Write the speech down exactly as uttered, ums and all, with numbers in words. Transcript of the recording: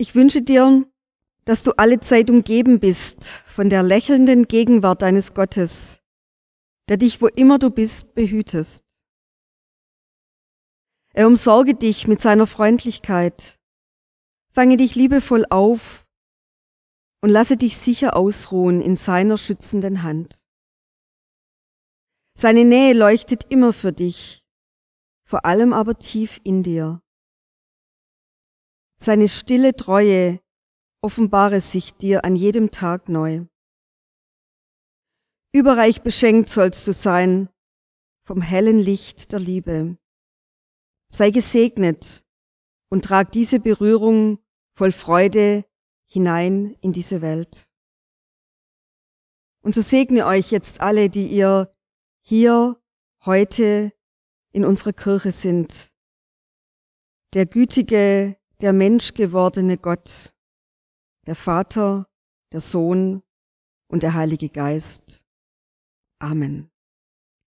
Ich wünsche dir, dass du alle Zeit umgeben bist von der lächelnden Gegenwart deines Gottes, der dich, wo immer du bist, behütest. Er umsorge dich mit seiner Freundlichkeit, fange dich liebevoll auf und lasse dich sicher ausruhen in seiner schützenden Hand. Seine Nähe leuchtet immer für dich, vor allem aber tief in dir. Seine stille Treue offenbare sich dir an jedem Tag neu. Überreich beschenkt sollst du sein vom hellen Licht der Liebe. Sei gesegnet und trag diese Berührung voll Freude hinein in diese Welt. Und so segne euch jetzt alle, die ihr hier heute in unserer Kirche sind. Der gütige, der menschgewordene Gott, der Vater, der Sohn und der Heilige Geist. Amen.